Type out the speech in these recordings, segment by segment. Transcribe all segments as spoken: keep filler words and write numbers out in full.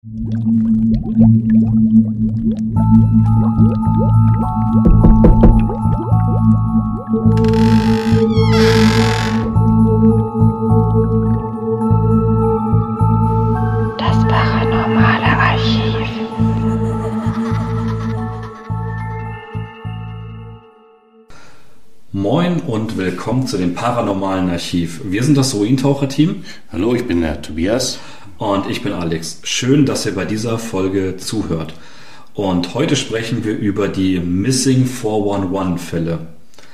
Das paranormale Archiv. Moin und willkommen zu dem paranormalen Archiv. Wir sind das Ruintaucher-Team. Hallo, ich bin der Tobias. Und ich bin Alex. Schön, dass ihr bei dieser Folge zuhört. Und heute sprechen wir über die Missing vier eins eins-Fälle.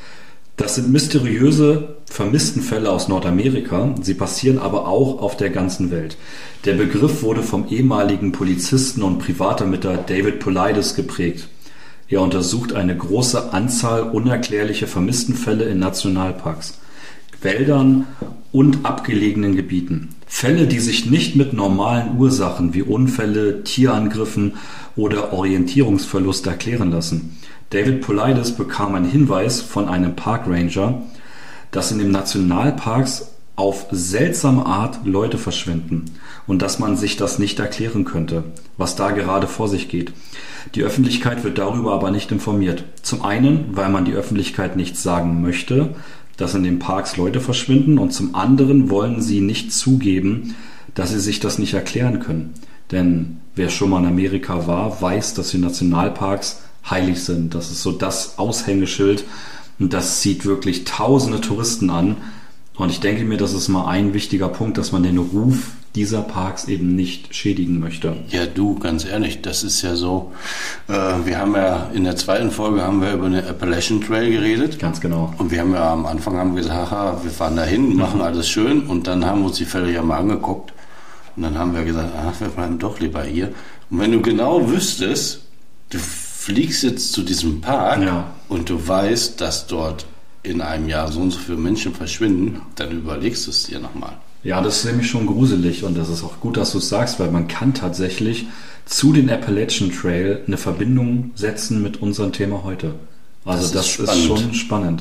Das sind mysteriöse Vermisstenfälle aus Nordamerika. Sie passieren aber auch auf der ganzen Welt. Der Begriff wurde vom ehemaligen Polizisten und Privatermittler David Paulides geprägt. Er untersucht eine große Anzahl unerklärlicher Vermisstenfälle in Nationalparks, Wäldern und abgelegenen Gebieten. Fälle, die sich nicht mit normalen Ursachen wie Unfälle, Tierangriffen oder Orientierungsverlust erklären lassen. David Paulides bekam einen Hinweis von einem Parkranger, dass in den Nationalparks auf seltsame Art Leute verschwinden und dass man sich das nicht erklären könnte, was da gerade vor sich geht. Die Öffentlichkeit wird darüber aber nicht informiert. Zum einen, weil man die Öffentlichkeit nichts sagen möchte, dass in den Parks Leute verschwinden, und zum anderen wollen sie nicht zugeben, dass sie sich das nicht erklären können. Denn wer schon mal in Amerika war, weiß, dass die Nationalparks heilig sind. Das ist so das Aushängeschild und das zieht wirklich tausende Touristen an. Und ich denke mir, das ist mal ein wichtiger Punkt, dass man den Ruf dieser Parks eben nicht schädigen möchte. Ja, du, ganz ehrlich, das ist ja so, äh, wir haben ja in der zweiten Folge haben wir über den Appalachian Trail geredet. Ganz genau. Und wir haben ja am Anfang haben wir gesagt, haha, wir fahren da hin, machen alles schön, und dann haben wir uns die Fälle ja mal angeguckt und dann haben wir gesagt, ach, wir bleiben doch lieber hier. Und wenn du genau wüsstest, du fliegst jetzt zu diesem Park, ja, und du weißt, dass dort in einem Jahr so und so viele Menschen verschwinden, dann überlegst du es dir nochmal. Ja, das ist nämlich schon gruselig, und das ist auch gut, dass du es sagst, weil man kann tatsächlich zu den Appalachian Trail eine Verbindung setzen mit unserem Thema heute. Also das, das ist, ist schon spannend.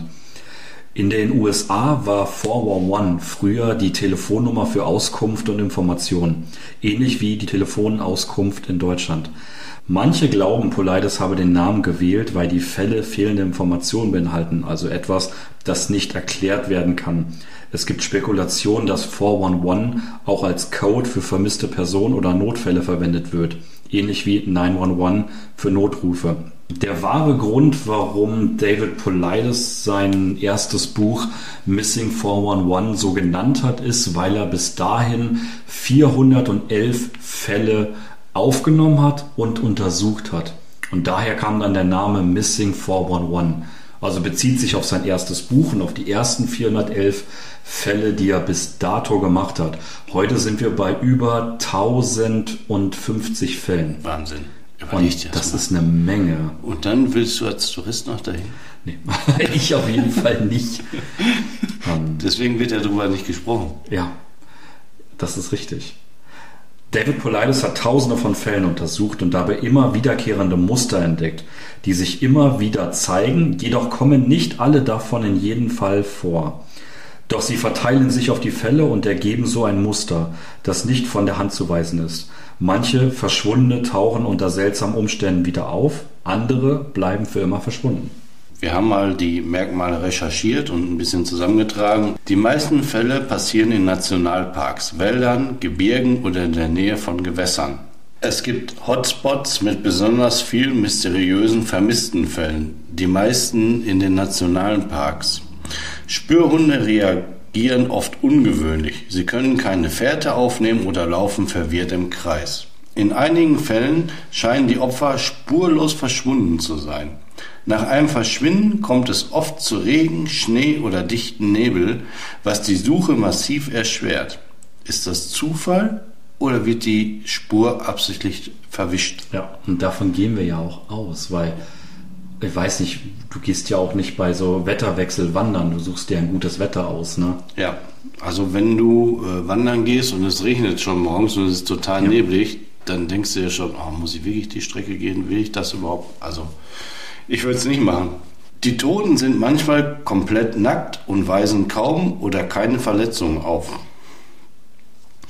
In den U S A war vier eins eins früher die Telefonnummer für Auskunft und Information, ähnlich wie die Telefonauskunft in Deutschland. Manche glauben, Paulides habe den Namen gewählt, weil die Fälle fehlende Informationen beinhalten, also etwas, das nicht erklärt werden kann. Es gibt Spekulationen, dass vier eins eins auch als Code für vermisste Personen oder Notfälle verwendet wird, ähnlich wie neun eins eins für Notrufe. Der wahre Grund, warum David Paulides sein erstes Buch Missing vier eins eins so genannt hat, ist, weil er bis dahin vierhundertelf Fälle aufgenommen hat und untersucht hat. Und daher kam dann der Name Missing vier eins eins. Also bezieht sich auf sein erstes Buch und auf die ersten vierhundertelf Fälle, die er bis dato gemacht hat. Heute sind wir bei über tausendfünfzig Fällen. Wahnsinn. Und das, das ist eine Menge. Und dann willst du als Tourist noch dahin? Nee, ich auf jeden Fall nicht. Deswegen wird ja darüber nicht gesprochen. Ja, das ist richtig. David Paulides hat tausende von Fällen untersucht und dabei immer wiederkehrende Muster entdeckt, die sich immer wieder zeigen, jedoch kommen nicht alle davon in jedem Fall vor. Doch sie verteilen sich auf die Fälle und ergeben so ein Muster, das nicht von der Hand zu weisen ist. Manche Verschwundene tauchen unter seltsamen Umständen wieder auf, andere bleiben für immer verschwunden. Wir haben mal die Merkmale recherchiert und ein bisschen zusammengetragen. Die meisten Fälle passieren in Nationalparks, Wäldern, Gebirgen oder in der Nähe von Gewässern. Es gibt Hotspots mit besonders vielen mysteriösen vermissten Fällen, die meisten in den nationalen Parks. Spürhunde reagieren oft ungewöhnlich. Sie können keine Fährte aufnehmen oder laufen verwirrt im Kreis. In einigen Fällen scheinen die Opfer spurlos verschwunden zu sein. Nach einem Verschwinden kommt es oft zu Regen, Schnee oder dichten Nebel, was die Suche massiv erschwert. Ist das Zufall oder wird die Spur absichtlich verwischt? Ja, und davon gehen wir ja auch aus, weil, ich weiß nicht, du gehst ja auch nicht bei so Wetterwechsel wandern, du suchst dir ein gutes Wetter aus, ne? Ja, also wenn du äh, wandern gehst und es regnet schon morgens und es ist total ja. neblig, dann denkst du dir schon, oh, muss ich wirklich die Strecke gehen, will ich das überhaupt? Also ich würde es nicht machen. Die Toten sind manchmal komplett nackt und weisen kaum oder keine Verletzungen auf.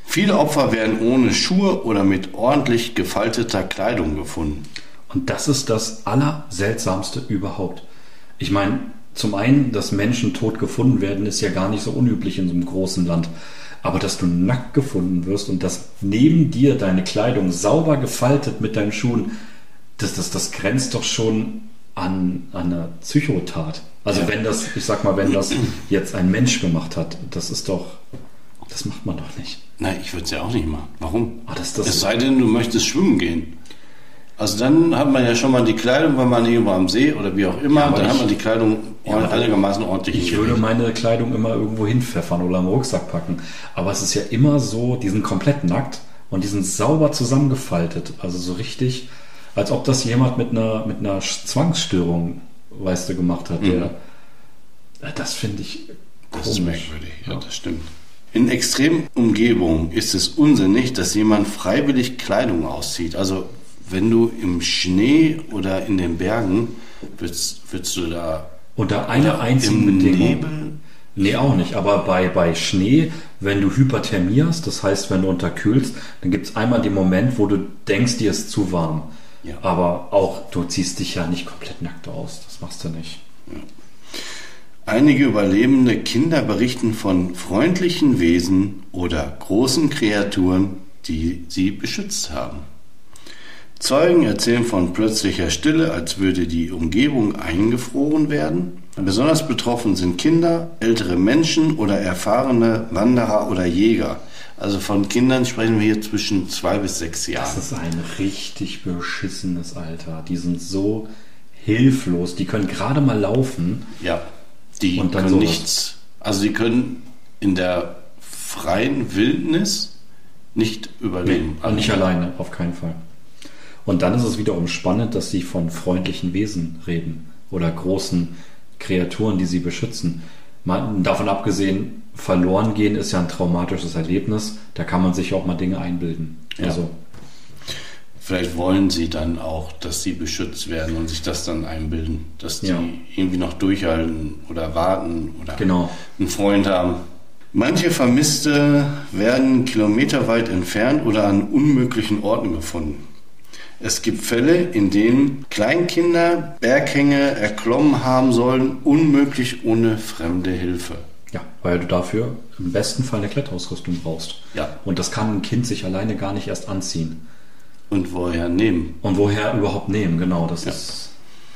Viele Opfer werden ohne Schuhe oder mit ordentlich gefalteter Kleidung gefunden. Und das ist das Allerseltsamste überhaupt. Ich meine, zum einen, dass Menschen tot gefunden werden, ist ja gar nicht so unüblich in so einem großen Land. Aber dass du nackt gefunden wirst und dass neben dir deine Kleidung sauber gefaltet mit deinen Schuhen, das, das, das grenzt doch schon an, an eine Psychotat. Also Ja. wenn das, ich sag mal, wenn das jetzt ein Mensch gemacht hat, das ist doch, das macht man doch nicht. Nein, ich würde es ja auch nicht machen. Warum? Ah, das- das- es sei denn, du möchtest schwimmen gehen. Also dann hat man ja schon mal die Kleidung, wenn man irgendwo am See oder wie auch immer, Ja, aber dann ich- hat man die Kleidung Ja, aber einigermaßen ordentlich Ich würde hingerichtet. meine Kleidung immer irgendwo hinpfeffern oder im Rucksack packen. Aber es ist ja immer so, die sind komplett nackt und die sind sauber zusammengefaltet. Also so richtig, als ob das jemand mit einer, mit einer Zwangsstörung, weißt du, gemacht hat. Der, das finde ich Das komisch. ist merkwürdig, ja, das stimmt. In extremen Umgebungen ist es unsinnig, dass jemand freiwillig Kleidung auszieht. Also wenn du im Schnee oder in den Bergen, würdest, würdest du da Unter einer einzigen im Bedingung. Nebel? Nee, auch nicht. Aber bei, bei Schnee, wenn du hyperthermierst, das heißt, wenn du unterkühlst, dann gibt es einmal den Moment, wo du denkst, dir ist zu warm. Ja. Aber auch, du ziehst dich ja nicht komplett nackt aus. Das machst du nicht. Einige überlebende Kinder berichten von freundlichen Wesen oder großen Kreaturen, die sie beschützt haben. Zeugen erzählen von plötzlicher Stille, als würde die Umgebung eingefroren werden. Besonders betroffen sind Kinder, ältere Menschen oder erfahrene Wanderer oder Jäger. Also von Kindern sprechen wir hier zwischen zwei bis sechs Jahren. Das ist ein richtig beschissenes Alter. Die sind so hilflos. Die können gerade mal laufen. Ja, die Und dann können sowas. nichts. Also die können in der freien Wildnis nicht überleben. Und nicht alleine, auf keinen Fall. Und dann ist es wiederum spannend, dass sie von freundlichen Wesen reden oder großen Kreaturen, die sie beschützen. Mal, davon abgesehen, verloren gehen ist ja ein traumatisches Erlebnis. Da kann man sich auch mal Dinge einbilden. Ja. Also, Vielleicht wollen sie dann auch, dass sie beschützt werden und sich das dann einbilden, dass die Ja. irgendwie noch durchhalten oder warten oder Genau. einen Freund haben. Manche Vermisste werden kilometerweit entfernt oder an unmöglichen Orten gefunden. Es gibt Fälle, in denen Kleinkinder Berghänge erklommen haben sollen, unmöglich ohne fremde Hilfe. Ja, weil du dafür im besten Fall eine Kletterausrüstung brauchst. Ja. Und das kann ein Kind sich alleine gar nicht erst anziehen. Und woher nehmen? Und woher überhaupt nehmen, genau. Das Ja. ist.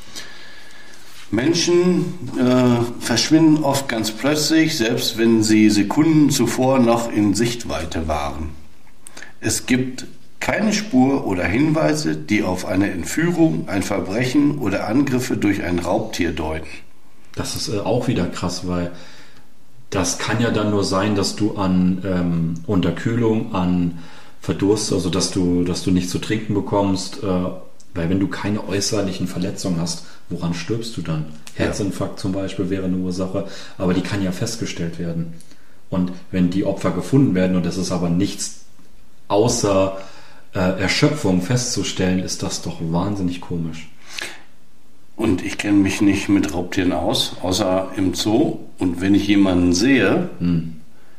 Menschen äh, verschwinden oft ganz plötzlich, selbst wenn sie Sekunden zuvor noch in Sichtweite waren. Es gibt keine Spur oder Hinweise, die auf eine Entführung, ein Verbrechen oder Angriffe durch ein Raubtier deuten. Das ist äh, auch wieder krass, weil das kann ja dann nur sein, dass du an ähm, Unterkühlung, an Verdurst, also dass du, dass du nichts zu trinken bekommst, äh, weil wenn du keine äußerlichen Verletzungen hast, woran stirbst du dann? Herzinfarkt zum Beispiel wäre eine Ursache, aber die kann ja festgestellt werden. Und wenn die Opfer gefunden werden und es ist aber nichts außer äh, Erschöpfung festzustellen, ist das doch wahnsinnig komisch. Und ich kenne mich nicht mit Raubtieren aus, außer im Zoo. Und wenn ich jemanden sehe, Hm.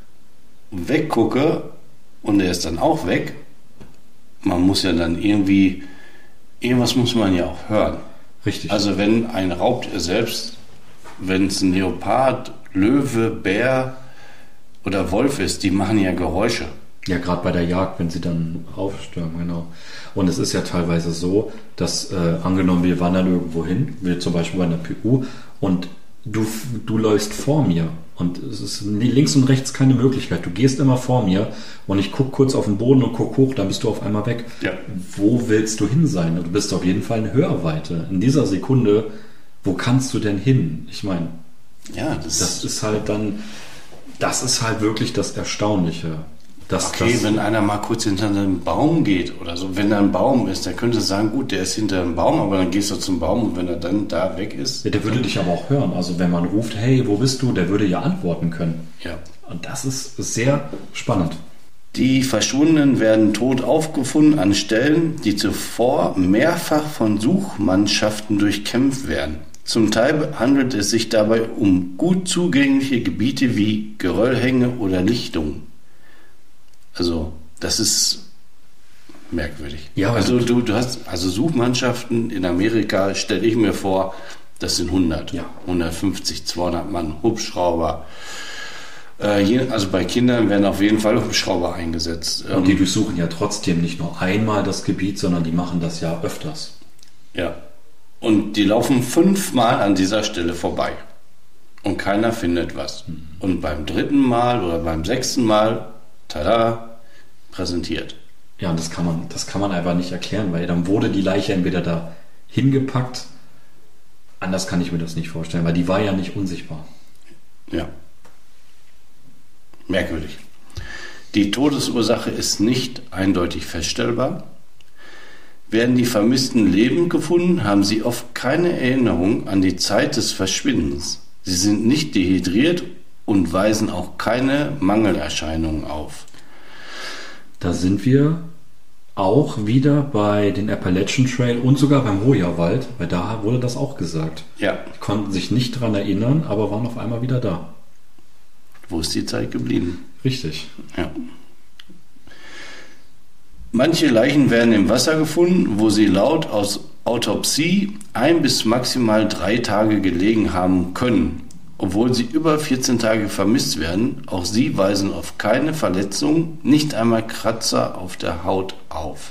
weggucke und er ist dann auch weg, man muss ja dann irgendwie, irgendwas muss man ja auch hören. Richtig. Also wenn ein Raubtier selbst, wenn es ein Leopard, Löwe, Bär oder Wolf ist, die machen ja Geräusche. Ja, gerade bei der Jagd, wenn sie dann aufstürmen, genau. Und es ist ja teilweise so, dass äh, angenommen, wir wandern irgendwo hin, wir zum Beispiel bei einer P U, und du, du läufst vor mir und es ist nie- links und rechts keine Möglichkeit. Du gehst immer vor mir und ich gucke kurz auf den Boden und guck hoch, dann bist du auf einmal weg. Ja. Wo willst du hin sein? Du bist auf jeden Fall in Hörweite. In dieser Sekunde, wo kannst du denn hin? Ich meine, Ja, das, das ist halt dann, das ist halt wirklich das Erstaunliche. Dass, okay, dass, wenn einer mal kurz hinter einem Baum geht oder so, wenn da ein Baum ist, der könnte sagen, gut, der ist hinter einem Baum, aber dann gehst du zum Baum und wenn er dann da weg ist, Ja, der würde dich aber auch hören. Also wenn man ruft, hey, wo bist du? Der würde ja antworten können. ja. Und das ist sehr spannend. Die Verschwundenen werden tot aufgefunden an Stellen, die zuvor mehrfach von Suchmannschaften durchkämpft werden. Zum Teil handelt es sich dabei um gut zugängliche Gebiete wie Geröllhänge oder Lichtungen. Also, das ist merkwürdig. Ja, also du, du hast also Suchmannschaften in Amerika, stelle ich mir vor, das sind hundert, ja. hundertfünfzig, zweihundert Mann, Hubschrauber. Äh, je, also bei Kindern werden auf jeden Fall Hubschrauber eingesetzt. Und die durchsuchen ja trotzdem nicht nur einmal das Gebiet, sondern die machen das ja öfters. Ja. Und die laufen fünfmal an dieser Stelle vorbei. Und keiner findet was. Mhm. Und beim dritten Mal oder beim sechsten Mal, tada, präsentiert. Ja, und das kann man, das kann man einfach nicht erklären, weil dann wurde die Leiche entweder da hingepackt. Anders kann ich mir das nicht vorstellen, weil die war ja nicht unsichtbar. Ja. Merkwürdig. Die Todesursache ist nicht eindeutig feststellbar. Werden die Vermissten lebend gefunden, haben sie oft keine Erinnerung an die Zeit des Verschwindens. Sie sind nicht dehydriert und weisen auch keine Mangelerscheinungen auf. Da sind wir auch wieder bei den Appalachian Trail und sogar beim Hoya-Wald, weil da wurde das auch gesagt. Ja. Die konnten sich nicht daran erinnern, aber waren auf einmal wieder da. Wo ist die Zeit geblieben? Richtig. Ja. Manche Leichen werden im Wasser gefunden, wo sie laut aus Autopsie ein bis maximal drei Tage gelegen haben können. Obwohl sie über vierzehn Tage vermisst werden, auch sie weisen auf keine Verletzung, nicht einmal Kratzer auf der Haut auf.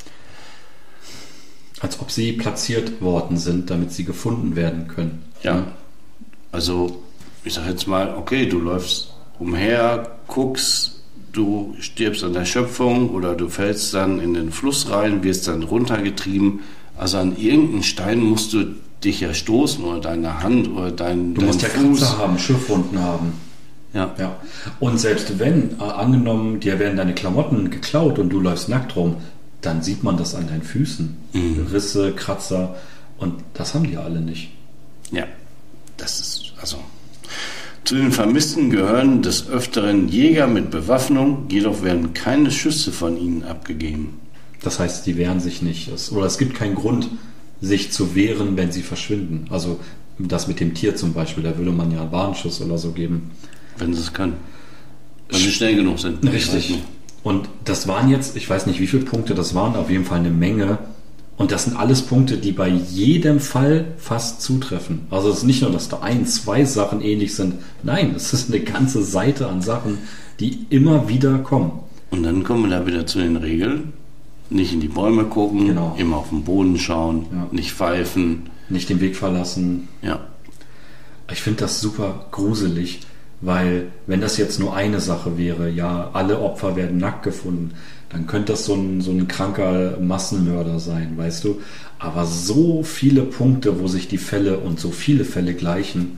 Als ob sie platziert worden sind, damit sie gefunden werden können. Ja, also ich sag jetzt mal, okay, du läufst umher, guckst, du stirbst an der Schöpfung oder du fällst dann in den Fluss rein, wirst dann runtergetrieben. Also an irgendeinen Stein musst du dich ja stoßen oder deine Hand oder dein, du dein musst ja Fuß. Kratzer haben, Schiffwunden haben. Ja. Ja. Und selbst wenn, äh, angenommen, dir werden deine Klamotten geklaut und du läufst nackt rum, dann sieht man das an deinen Füßen. Mhm. Risse, Kratzer, und das haben die alle nicht. Ja, das ist also. Zu den Vermissten gehören des Öfteren Jäger mit Bewaffnung, jedoch werden keine Schüsse von ihnen abgegeben. Das heißt, die wehren sich nicht. Es, oder es gibt keinen Grund, sich zu wehren, wenn sie verschwinden. Also das mit dem Tier zum Beispiel, da würde man ja einen Warnschuss oder so geben. Wenn sie es können. Wenn sie schnell genug sind. Richtig. Und das waren jetzt, ich weiß nicht wie viele Punkte, das waren auf jeden Fall eine Menge. Und das sind alles Punkte, die bei jedem Fall fast zutreffen. Also es ist nicht nur, dass da ein, zwei Sachen ähnlich sind. Nein, es ist eine ganze Seite an Sachen, die immer wieder kommen. Und dann kommen wir da wieder zu den Regeln. Nicht in die Bäume gucken, genau. Immer auf den Boden schauen, ja. Nicht pfeifen. Nicht den Weg verlassen. Ja. Ich finde das super gruselig, weil wenn das jetzt nur eine Sache wäre, ja, alle Opfer werden nackt gefunden, dann könnte das so ein, so ein kranker Massenmörder sein, weißt du. Aber so viele Punkte, wo sich die Fälle und so viele Fälle gleichen,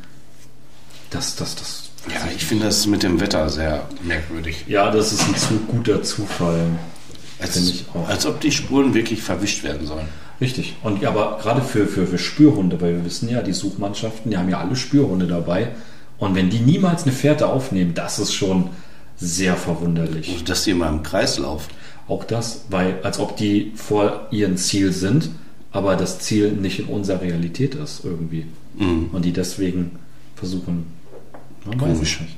das, das, das... Ja, ich finde das mit dem Wetter sehr merkwürdig. Ja, das ist ein zu guter Zufall. Als, ich auch. Als ob die Spuren wirklich verwischt werden sollen. Richtig. Und ja, aber gerade für, für, für Spürhunde, weil wir wissen ja, die Suchmannschaften, die haben ja alle Spürhunde dabei. Und wenn die niemals eine Fährte aufnehmen, das ist schon sehr verwunderlich. Und dass die immer im Kreis laufen. Auch das, weil als ob die vor ihrem Ziel sind, aber das Ziel nicht in unserer Realität ist irgendwie. Mhm. Und die deswegen versuchen, man weiß es nicht.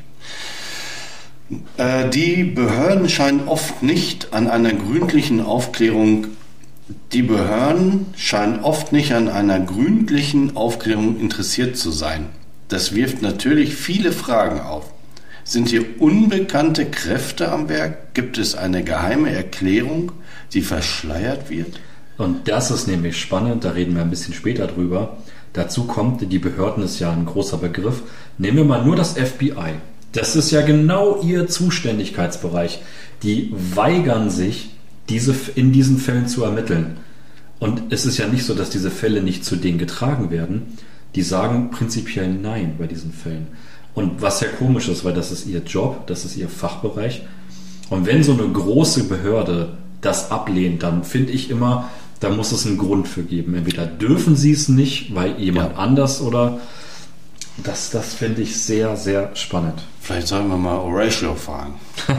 Die Behörden scheinen oft nicht an einer gründlichen Aufklärung Die Behörden scheinen oft nicht an einer gründlichen Aufklärung interessiert zu sein. Das wirft natürlich viele Fragen auf. Sind hier unbekannte Kräfte am Werk? Gibt es eine geheime Erklärung, die verschleiert wird? Und das ist nämlich spannend, da reden wir ein bisschen später drüber. Dazu kommt, die Behörden ist ja ein großer Begriff. Nehmen wir mal nur das F B I. Das ist ja genau ihr Zuständigkeitsbereich. Die weigern sich, diese, in diesen Fällen zu ermitteln. Und es ist ja nicht so, dass diese Fälle nicht zu denen getragen werden. Die sagen prinzipiell nein bei diesen Fällen. Und was ja komisch ist, weil das ist ihr Job, das ist ihr Fachbereich. Und wenn so eine große Behörde das ablehnt, dann finde ich immer, da muss es einen Grund für geben. Entweder dürfen sie es nicht, weil jemand ja. anders oder... Das, das finde ich sehr, sehr spannend. Vielleicht sollten wir mal Horatio fragen.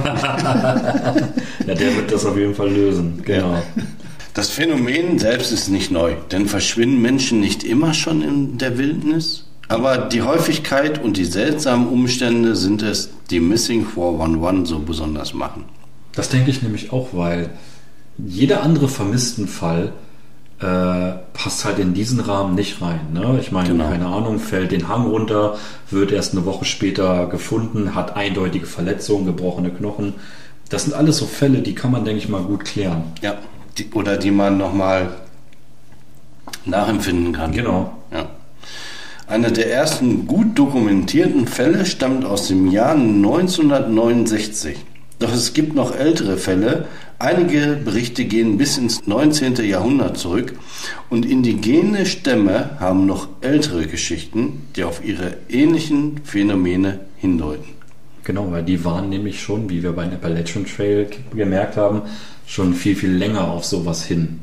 Ja, der wird das auf jeden Fall lösen. Genau. Ja. Das Phänomen selbst ist nicht neu, denn verschwinden Menschen nicht immer schon in der Wildnis? Aber die Häufigkeit und die seltsamen Umstände sind es, die Missing vier eins eins so besonders machen. Das denke ich nämlich auch, weil jeder andere Vermisstenfall äh, passt halt in diesen Rahmen nicht rein. Ne? Ich meine, Genau. keine Ahnung, fällt den Hang runter, wird erst eine Woche später gefunden, hat eindeutige Verletzungen, gebrochene Knochen. Das sind alles so Fälle, die kann man, denke ich mal, gut klären. Ja, die, oder die man nochmal nachempfinden kann. Genau. Ja. Einer der ersten gut dokumentierten Fälle stammt aus dem Jahr neunzehnhundertneunundsechzig. Doch es gibt noch ältere Fälle. Einige Berichte gehen bis ins neunzehnten Jahrhundert zurück und indigene Stämme haben noch ältere Geschichten, die auf ihre ähnlichen Phänomene hindeuten. Genau, weil die waren nämlich schon, wie wir beim Appalachian Trail gemerkt haben, schon viel, viel länger auf sowas hin.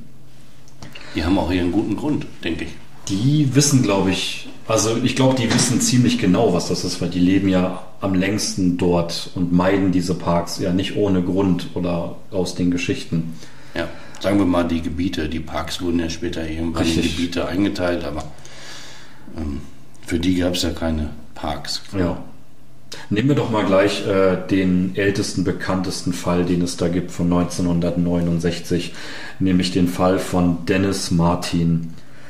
Die haben auch ihren guten Grund, denke ich. Die wissen, glaube ich, also ich glaube, die wissen ziemlich genau, was das ist, weil die leben ja am längsten dort und meiden diese Parks ja nicht ohne Grund oder aus den Geschichten. Ja, sagen wir mal die Gebiete, die Parks wurden ja später irgendwann Richtig. in Gebiete eingeteilt, aber ähm, für die gab es ja keine Parks. Ja. Nehmen wir doch mal gleich äh, den ältesten, bekanntesten Fall, den es da gibt von neunzehnhundertneunundsechzig, nämlich den Fall von Dennis Martin.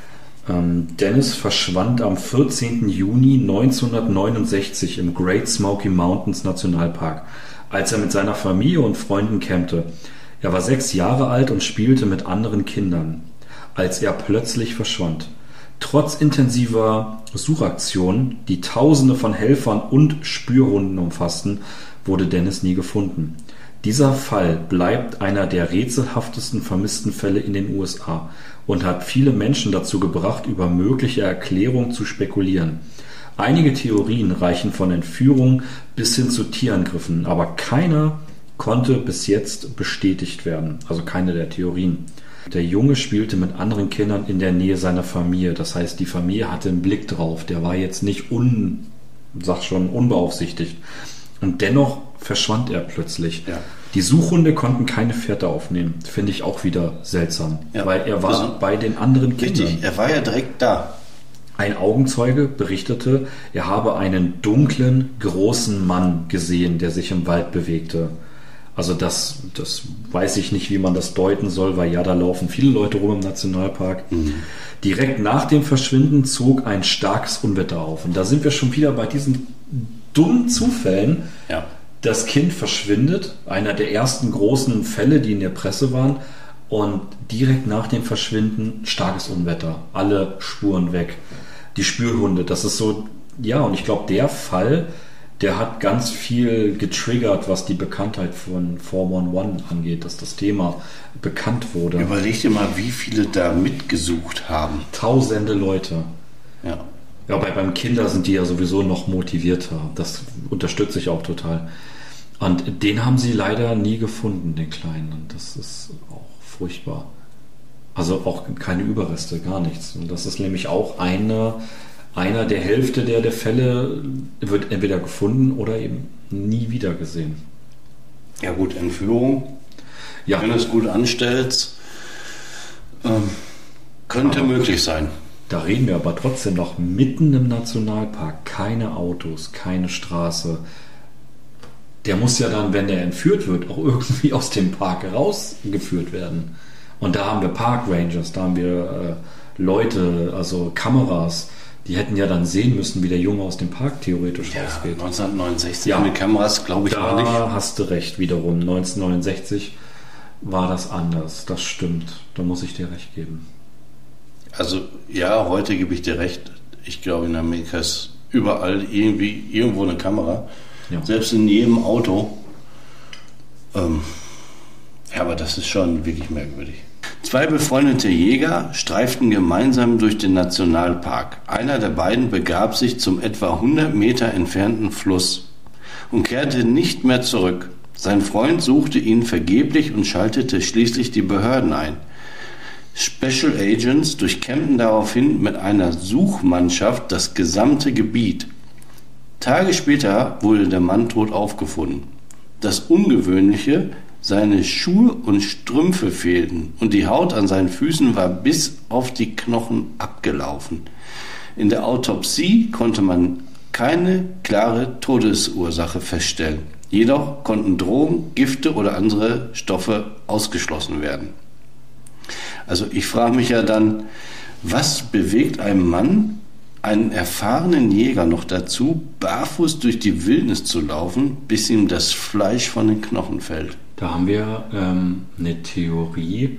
Ähm, Dennis verschwand am vierzehnten Juni neunzehnhundertneunundsechzig im Great Smoky Mountains Nationalpark, als er mit seiner Familie und Freunden campte. Er war sechs Jahre alt und spielte mit anderen Kindern, als er plötzlich verschwand. Trotz intensiver Suchaktionen, die Tausende von Helfern und Spürhunden umfassten, wurde Dennis nie gefunden. Dieser Fall bleibt einer der rätselhaftesten vermissten Fälle in den U S A und hat viele Menschen dazu gebracht, über mögliche Erklärungen zu spekulieren. Einige Theorien reichen von Entführung bis hin zu Tierangriffen, aber keiner konnte bis jetzt bestätigt werden, also keine der Theorien. Der Junge spielte mit anderen Kindern in der Nähe seiner Familie, das heißt, die Familie hatte einen Blick drauf, der war jetzt nicht un, sag schon, unbeaufsichtigt. Und dennoch verschwand er plötzlich. Ja. Die Suchhunde konnten keine Fährte aufnehmen. Finde ich auch wieder seltsam, Ja. weil er war Also, bei den anderen Kindern. Richtig, er war ja direkt da. Ein Augenzeuge berichtete, er habe einen dunklen, großen Mann gesehen, der sich im Wald bewegte. Also das, das weiß ich nicht, wie man das deuten soll, weil ja, da laufen viele Leute rum im Nationalpark. Mhm. Direkt nach dem Verschwinden zog ein starkes Unwetter auf. Und da sind wir schon wieder bei diesen dummen Zufällen. Ja. Das Kind verschwindet, einer der ersten großen Fälle, die in der Presse waren. Und direkt nach dem Verschwinden starkes Unwetter. Alle Spuren weg. Die Spürhunde, das ist so, ja, und ich glaube, der Fall, der hat ganz viel getriggert, was die Bekanntheit von vier eins eins angeht, dass das Thema bekannt wurde. Überleg dir mal, wie viele da mitgesucht haben. Tausende Leute. Ja. Ja, bei, beim Kinder sind die ja sowieso noch motivierter. Das unterstütze ich auch total. Und den haben sie leider nie gefunden, den Kleinen. Und das ist auch furchtbar. Also auch keine Überreste, gar nichts. Und das ist nämlich auch eine, einer der Hälfte der, der Fälle wird entweder gefunden oder eben nie wieder gesehen. Ja gut, Entführung. Ja. Wenn du es gut anstellst, ähm, könnte Aber möglich sein. Da reden wir aber trotzdem noch mitten im Nationalpark. Keine Autos, keine Straße. Der muss ja dann, wenn der entführt wird, auch irgendwie aus dem Park rausgeführt werden. Und da haben wir Park Rangers, da haben wir äh, Leute, also Kameras, die hätten ja dann sehen müssen, wie der Junge aus dem Park theoretisch Ja, rausgeht. neunzehnhundertneunundsechzig Ja. mit Kameras, glaube ich, Da noch nicht. hast du recht, wiederum. neunzehnhundertneunundsechzig war das anders, das stimmt. Da muss ich dir recht geben. Also ja, heute gebe ich dir recht. Ich glaube, in Amerika ist überall irgendwie irgendwo eine Kamera. Ja. Selbst in jedem Auto. Ähm, ja, aber das ist schon wirklich merkwürdig. Zwei befreundete Jäger streiften gemeinsam durch den Nationalpark. Einer der beiden begab sich zum etwa hundert Meter entfernten Fluss und kehrte nicht mehr zurück. Sein Freund suchte ihn vergeblich und schaltete schließlich die Behörden ein. Special Agents durchkämmten daraufhin mit einer Suchmannschaft das gesamte Gebiet. Tage später wurde der Mann tot aufgefunden. Das Ungewöhnliche: seine Schuhe und Strümpfe fehlten und die Haut an seinen Füßen war bis auf die Knochen abgelaufen. In der Autopsie konnte man keine klare Todesursache feststellen. Jedoch konnten Drogen, Gifte oder andere Stoffe ausgeschlossen werden. Also ich frage mich ja dann, was bewegt einen Mann, einen erfahrenen Jäger noch dazu, barfuß durch die Wildnis zu laufen, bis ihm das Fleisch von den Knochen fällt? Da haben wir ähm, eine Theorie,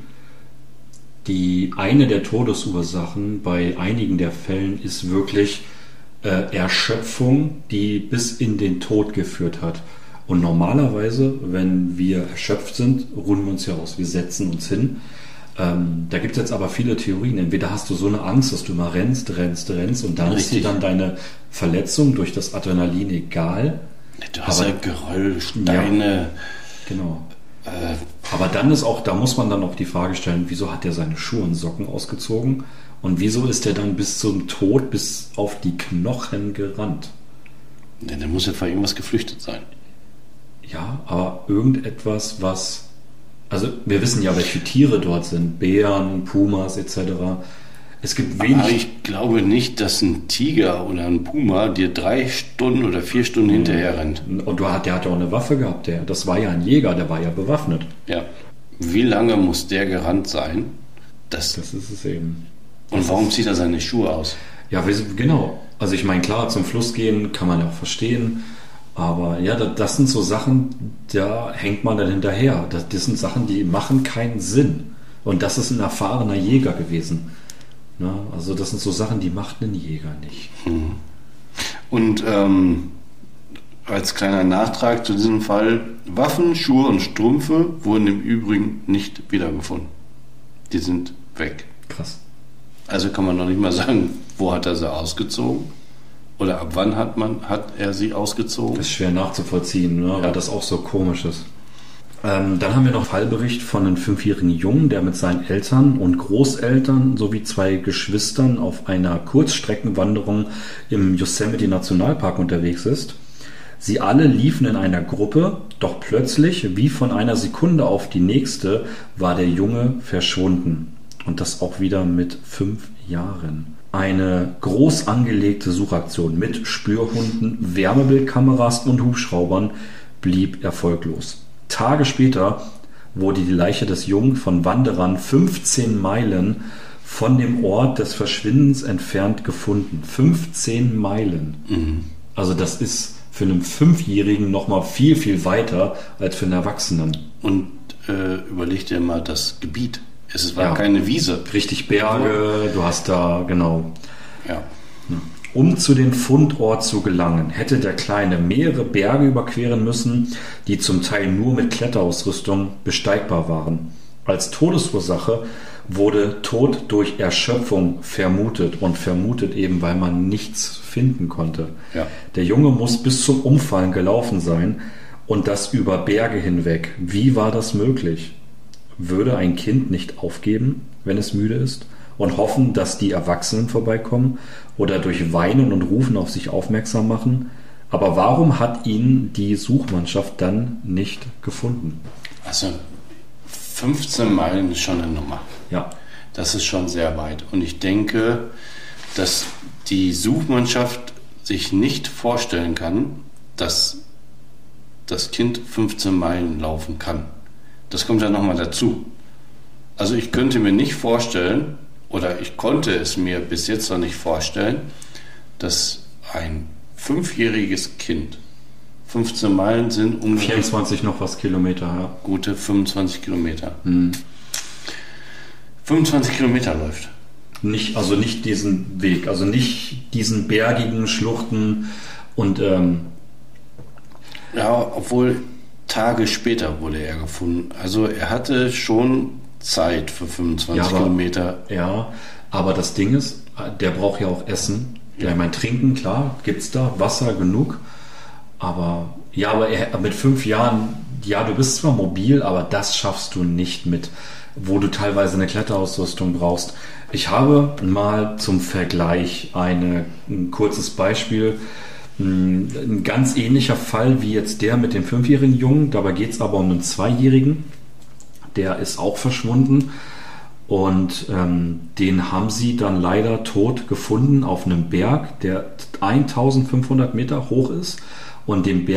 die eine der Todesursachen bei einigen der Fällen ist wirklich äh, Erschöpfung, die bis in den Tod geführt hat. Und normalerweise, wenn wir erschöpft sind, ruhen wir uns ja aus, wir setzen uns hin. Ähm, da gibt es jetzt aber viele Theorien. Entweder hast du so eine Angst, dass du immer rennst, rennst, rennst und dann Richtig. Ist dir dann deine Verletzung durch das Adrenalin egal. Du hast aber, ja Geröll, Steine. Ja, genau. Äh, aber dann ist auch, da muss man dann auch die Frage stellen, wieso hat er seine Schuhe und Socken ausgezogen und wieso ist er dann bis zum Tod, bis auf die Knochen gerannt? Ja, der muss ja vor irgendwas geflüchtet sein. Ja, aber irgendetwas, was... Also wir wissen ja, welche Tiere dort sind. Bären, Pumas et cetera. Es gibt wenig... Aber ich glaube nicht, dass ein Tiger oder ein Puma dir drei Stunden oder vier Stunden mhm. hinterher rennt. Und der hat ja auch eine Waffe gehabt. Der. Das war ja ein Jäger, der war ja bewaffnet. Ja. Wie lange muss der gerannt sein? Das, das ist es eben. Und das warum zieht er seine Schuhe aus? Ja, genau. Also ich meine, klar, zum Fluss gehen kann man ja auch verstehen. Aber ja, das sind so Sachen, da hängt man dann hinterher. Das, das sind Sachen, die machen keinen Sinn. Und das ist ein erfahrener Jäger gewesen. Na, also das sind so Sachen, die macht ein Jäger nicht. Und ähm, als kleiner Nachtrag zu diesem Fall, Waffen, Schuhe und Strümpfe wurden im Übrigen nicht wiedergefunden. Die sind weg. Krass. Also kann man noch nicht mal sagen, wo hat er sie ausgezogen? Oder ab wann hat man hat er sie ausgezogen? Das ist schwer nachzuvollziehen, ne? Ja. Weil das auch so komisch ist. Ähm, dann haben wir noch einen Fallbericht von einem fünfjährigen Jungen, der mit seinen Eltern und Großeltern sowie zwei Geschwistern auf einer Kurzstreckenwanderung im Yosemite Nationalpark unterwegs ist. Sie alle liefen in einer Gruppe, doch plötzlich, wie von einer Sekunde auf die nächste, war der Junge verschwunden. Und das auch wieder mit fünf Jahren. Eine groß angelegte Suchaktion mit Spürhunden, Wärmebildkameras und Hubschraubern blieb erfolglos. Tage später wurde die Leiche des Jungen von Wanderern fünfzehn Meilen von dem Ort des Verschwindens entfernt gefunden. fünfzehn Meilen. Mhm. Also das ist für einen Fünfjährigen nochmal viel, viel weiter als für einen Erwachsenen. Und äh, überleg dir mal das Gebiet. Es war ja keine Wiese. Richtig Berge, du hast da, genau. Ja. Um zu dem Fundort zu gelangen, hätte der Kleine mehrere Berge überqueren müssen, die zum Teil nur mit Kletterausrüstung besteigbar waren. Als Todesursache wurde Tod durch Erschöpfung vermutet und vermutet eben, weil man nichts finden konnte. Ja. Der Junge muss bis zum Umfallen gelaufen sein und das über Berge hinweg. Wie war das möglich? Würde ein Kind nicht aufgeben, wenn es müde ist, und hoffen, dass die Erwachsenen vorbeikommen oder durch Weinen und Rufen auf sich aufmerksam machen? Aber warum hat ihn die Suchmannschaft dann nicht gefunden? Also fünfzehn Meilen ist schon eine Nummer. Ja. Das ist schon sehr weit. Und ich denke, dass die Suchmannschaft sich nicht vorstellen kann, dass das Kind fünfzehn Meilen laufen kann. Das kommt ja nochmal dazu. Also ich könnte mir nicht vorstellen, oder ich konnte es mir bis jetzt noch nicht vorstellen, dass ein fünfjähriges Kind, fünfzehn Meilen sind ungefähr vierundzwanzig noch was Kilometer, ja. Gute fünfundzwanzig Kilometer. Hm. fünfundzwanzig Kilometer läuft. Nicht, also nicht diesen Weg, also nicht diesen bergigen Schluchten und ähm ja, obwohl Tage später wurde er gefunden. Also er hatte schon Zeit für fünfundzwanzig ja, aber, Kilometer. Ja, aber das Ding ist, der braucht ja auch Essen. Ja, ich meine, trinken, klar, gibt's da, Wasser genug. Aber ja, aber er, mit fünf Jahren, ja, du bist zwar mobil, aber das schaffst du nicht mit, wo du teilweise eine Kletterausrüstung brauchst. Ich habe mal zum Vergleich eine, ein kurzes Beispiel. Ein ganz ähnlicher Fall wie jetzt der mit dem fünfjährigen Jungen. Dabei geht es aber um einen Zweijährigen. Der ist auch verschwunden. Und ähm, den haben sie dann leider tot gefunden auf einem Berg, der eintausendfünfhundert Meter hoch ist. Und den Berg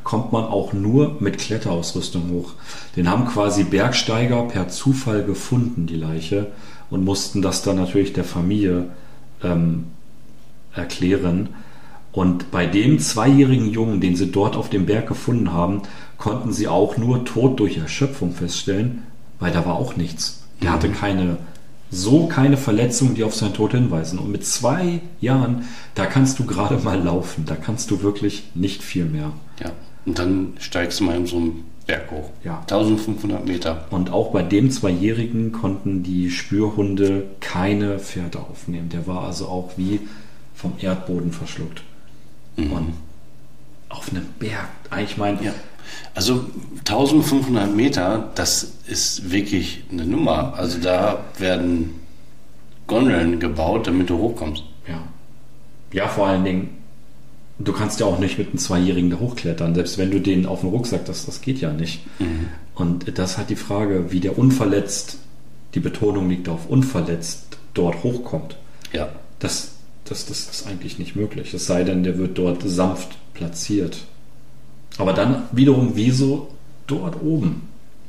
kommt man auch nur mit Kletterausrüstung hoch. Den haben quasi Bergsteiger per Zufall gefunden, die Leiche, und mussten das dann natürlich der Familie ähm, erklären. Und bei dem zweijährigen Jungen, den sie dort auf dem Berg gefunden haben, konnten sie auch nur Tod durch Erschöpfung feststellen, weil da war auch nichts. Der hatte keine, so keine Verletzungen, die auf seinen Tod hinweisen. Und mit zwei Jahren, da kannst du gerade mal laufen. Da kannst du wirklich nicht viel mehr. Ja, und dann steigst du mal in so einen Berg hoch. Ja. eintausendfünfhundert Meter. Und auch bei dem Zweijährigen konnten die Spürhunde keine Fährte aufnehmen. Der war also auch wie vom Erdboden verschluckt. Mhm. Und auf einem Berg. Ich meine, ja. Also eintausendfünfhundert Meter, das ist wirklich eine Nummer. Also da werden Gondeln gebaut, damit du hochkommst. Ja. Ja, vor allen Dingen, du kannst ja auch nicht mit einem Zweijährigen da hochklettern. Selbst wenn du den auf den Rucksack, das, das geht ja nicht. Mhm. Und das hat die Frage, wie der unverletzt, die Betonung liegt auf unverletzt, dort hochkommt. Ja. Das, das, das ist eigentlich nicht möglich. Es sei denn, der wird dort sanft platziert. Aber dann wiederum, wieso dort oben?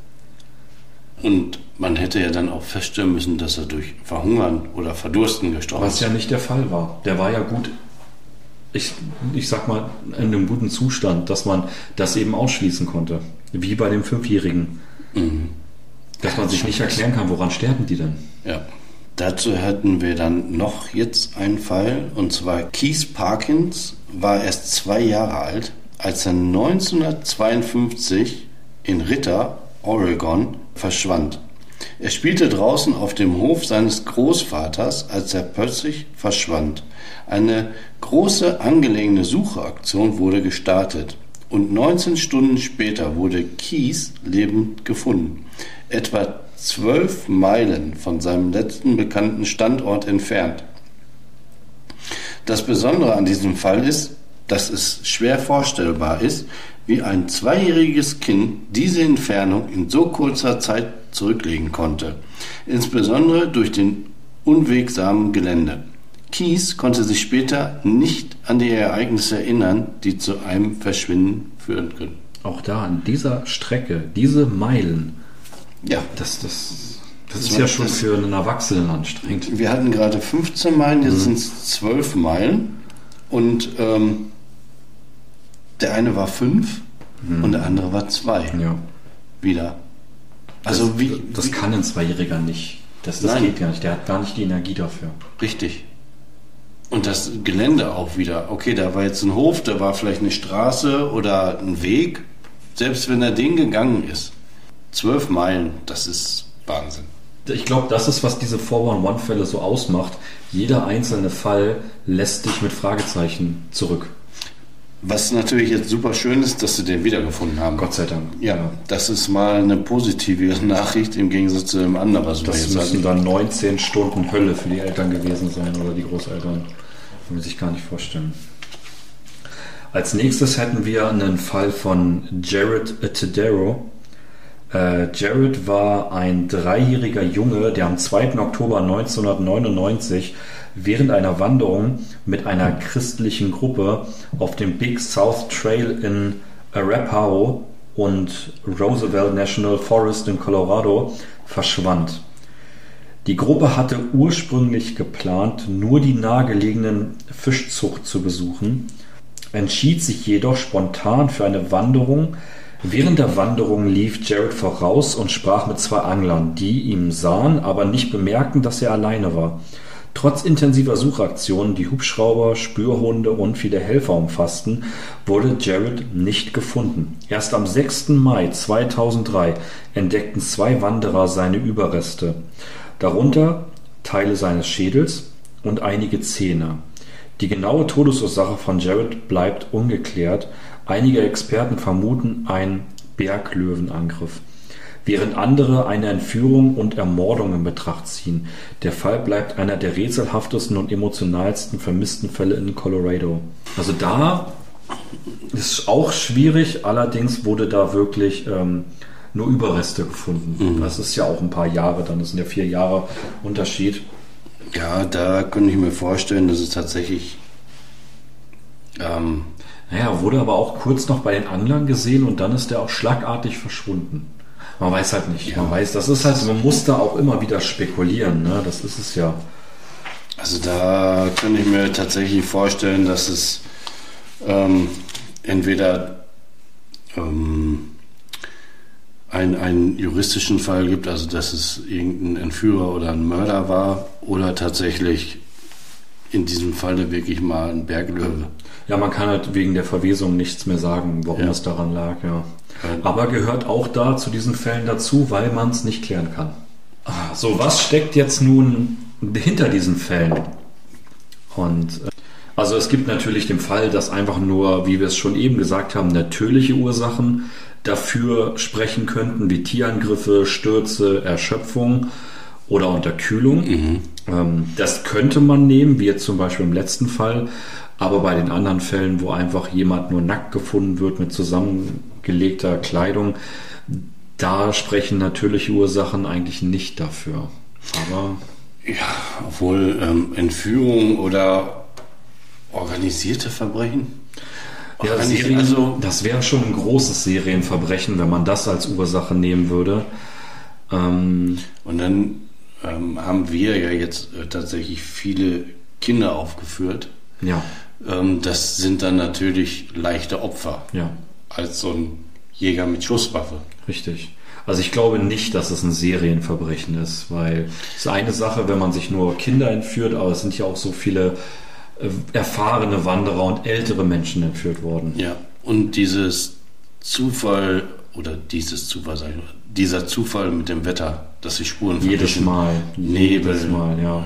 Und man hätte ja dann auch feststellen müssen, dass er durch Verhungern oder Verdursten gestorben ist. Was ja nicht der Fall war. Der war ja gut, ich, ich sag mal, in einem guten Zustand, dass man das eben ausschließen konnte. Wie bei dem Fünfjährigen. Mhm. Dass man sich nicht erklären kann, woran sterben die denn? Ja. Dazu hätten wir dann noch jetzt einen Fall, und zwar Keith Parkins war erst zwei Jahre alt, als er neunzehnhundertzweiundfünfzig in Ritter, Oregon, verschwand. Er spielte draußen auf dem Hof seines Großvaters, als er plötzlich verschwand. Eine große angelegene Sucheaktion wurde gestartet und neunzehn Stunden später wurde Keith lebend gefunden. Etwa zwölf Meilen von seinem letzten bekannten Standort entfernt. Das Besondere an diesem Fall ist, dass es schwer vorstellbar ist, wie ein zweijähriges Kind diese Entfernung in so kurzer Zeit zurücklegen konnte, insbesondere durch den unwegsamen Gelände. Keith konnte sich später nicht an die Ereignisse erinnern, die zu einem Verschwinden führen können. Auch da an dieser Strecke, diese Meilen, ja, das, das, das, das ist ja schon das, für einen Erwachsenen anstrengend. Wir hatten gerade fünfzehn Meilen, jetzt mhm. sind es zwölf Meilen und ähm, der eine war fünf mhm. und der andere war zwei. Ja. Wieder. Also das, wie, das wie, kann ein Zweijähriger nicht. Das, das geht gar nicht. Der hat gar nicht die Energie dafür. Richtig. Und das Gelände auch wieder. Okay, da war jetzt ein Hof, da war vielleicht eine Straße oder ein Weg. Selbst wenn er den gegangen ist. Zwölf Meilen, das ist Wahnsinn. Ich glaube, das ist, was diese vier eins eins-Fälle so ausmacht. Jeder einzelne Fall lässt dich mit Fragezeichen zurück. Was natürlich jetzt super schön ist, dass sie den wiedergefunden haben. Gott sei Dank. Ja, ja. Das ist mal eine positive Nachricht im Gegensatz zu dem anderen, was wir jetzt sagen. Das müssen dann neunzehn Stunden Hölle für die Eltern gewesen sein oder die Großeltern. Kann man sich gar nicht vorstellen. Als nächstes hätten wir einen Fall von Jared Tedero. Äh, Jared war ein dreijähriger Junge, der am zweiten Oktober neunzehnhundertneunundneunzig während einer Wanderung mit einer christlichen Gruppe auf dem Big South Trail in Arapahoe und Roosevelt National Forest in Colorado verschwand. Die Gruppe hatte ursprünglich geplant, nur die nahegelegenen Fischzucht zu besuchen, entschied sich jedoch spontan für eine Wanderung. Während der Wanderung lief Jared voraus und sprach mit zwei Anglern, die ihn sahen, aber nicht bemerkten, dass er alleine war. Trotz intensiver Suchaktionen, die Hubschrauber, Spürhunde und viele Helfer umfassten, wurde Jared nicht gefunden. Erst am sechsten Mai zweitausenddrei entdeckten zwei Wanderer seine Überreste, darunter Teile seines Schädels und einige Zähne. Die genaue Todesursache von Jared bleibt ungeklärt. Einige Experten vermuten einen Berglöwenangriff, während andere eine Entführung und Ermordung in Betracht ziehen. Der Fall bleibt einer der rätselhaftesten und emotionalsten vermissten Fälle in Colorado. Also da ist auch schwierig, allerdings wurde da wirklich ähm, nur Überreste gefunden. Mhm. Das ist ja auch ein paar Jahre, dann das sind ja vier Jahre Unterschied. Ja, da könnte ich mir vorstellen, dass es tatsächlich ähm, Naja, wurde aber auch kurz noch bei den Anglern gesehen und dann ist der auch schlagartig verschwunden. Man weiß halt nicht. Ja. Man weiß, das ist halt, man muss da auch immer wieder spekulieren, ne? Das ist es ja. Also da kann ich mir tatsächlich vorstellen, dass es ähm, entweder ähm, ein, einen juristischen Fall gibt, also dass es irgendein Entführer oder ein Mörder war, oder tatsächlich in diesem Falle wirklich mal ein Berglöwe. Ja, man kann halt wegen der Verwesung nichts mehr sagen, warum Ja. es daran lag, ja. Aber gehört auch da zu diesen Fällen dazu, weil man es nicht klären kann. So, was steckt jetzt nun hinter diesen Fällen? Und äh, also es gibt natürlich den Fall, dass einfach nur, wie wir es schon eben gesagt haben, natürliche Ursachen dafür sprechen könnten, wie Tierangriffe, Stürze, Erschöpfung oder Unterkühlung. Mhm. Ähm, das könnte man nehmen, wie jetzt zum Beispiel im letzten Fall. Aber bei den anderen Fällen, wo einfach jemand nur nackt gefunden wird mit zusammengelegter Kleidung, da sprechen natürliche Ursachen eigentlich nicht dafür. Aber Ja, obwohl ähm, Entführung oder organisierte Verbrechen. ja, Auch eigentlich, Serien, also das wäre schon ein großes Serienverbrechen, wenn man das als Ursache nehmen würde. Ähm, und dann ähm, haben wir ja jetzt äh, tatsächlich viele Kinder aufgeführt. ja, Ähm, das sind dann natürlich leichte Opfer ja, als so ein Jäger mit Schusswaffe. richtig. Also ich glaube nicht, dass es ein Serienverbrechen ist, weil es ist eine Sache, wenn man sich nur Kinder entführt, aber es sind ja auch so viele äh, erfahrene Wanderer und ältere Menschen entführt worden. Ja, und dieses Zufall oder dieses Zufall, sag ich mal, dieser Zufall mit dem Wetter, dass die Spuren Jedes verwischen. Mal. Nebel. Jedes Mal, ja.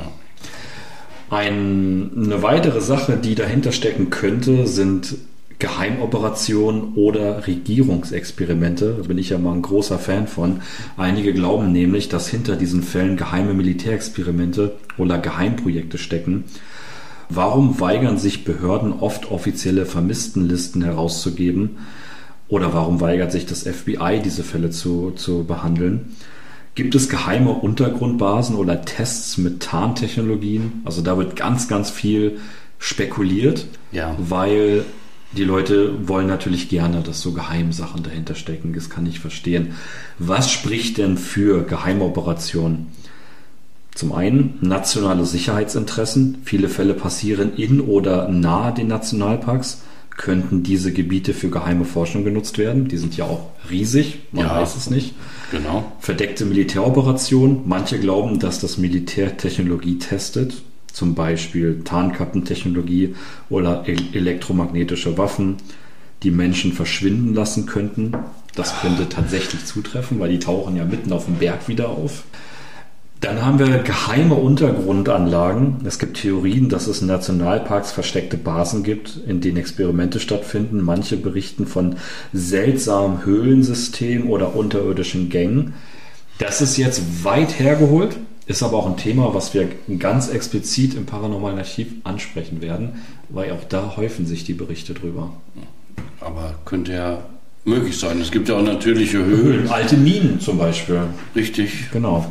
Ein, eine weitere Sache, die dahinter stecken könnte, sind Geheimoperationen oder Regierungsexperimente. Da bin ich ja mal ein großer Fan von. Einige glauben nämlich, dass hinter diesen Fällen geheime Militärexperimente oder Geheimprojekte stecken. Warum weigern sich Behörden oft offizielle Vermisstenlisten herauszugeben? Oder warum weigert sich das F B I, diese Fälle zu, zu behandeln? Gibt es geheime Untergrundbasen oder Tests mit Tarntechnologien? Also da wird ganz, ganz viel spekuliert, Ja. weil die Leute wollen natürlich gerne, dass so Geheimsachen dahinter stecken. Das kann ich verstehen. Was spricht denn für Geheimoperationen? Zum einen nationale Sicherheitsinteressen. Viele Fälle passieren in oder nahe den Nationalparks. Könnten diese Gebiete für geheime Forschung genutzt werden? Die sind ja auch riesig, man Ja. weiß es nicht. Genau. Verdeckte Militäroperationen. Manche glauben, dass das Militär Technologie testet, zum Beispiel Tarnkappentechnologie oder e- elektromagnetische Waffen, die Menschen verschwinden lassen könnten. Das könnte tatsächlich zutreffen, weil die tauchen ja mitten auf dem Berg wieder auf. Dann haben wir geheime Untergrundanlagen. Es gibt Theorien, dass es in Nationalparks versteckte Basen gibt, in denen Experimente stattfinden. Manche berichten von seltsamen Höhlensystemen oder unterirdischen Gängen. Das ist jetzt weit hergeholt, ist aber auch ein Thema, was wir ganz explizit im Paranormalen Archiv ansprechen werden, weil auch da häufen sich die Berichte drüber. Aber könnte ja möglich sein. Es gibt ja auch natürliche Höhlen. Höhlen, alte Minen zum Beispiel. Richtig. Genau.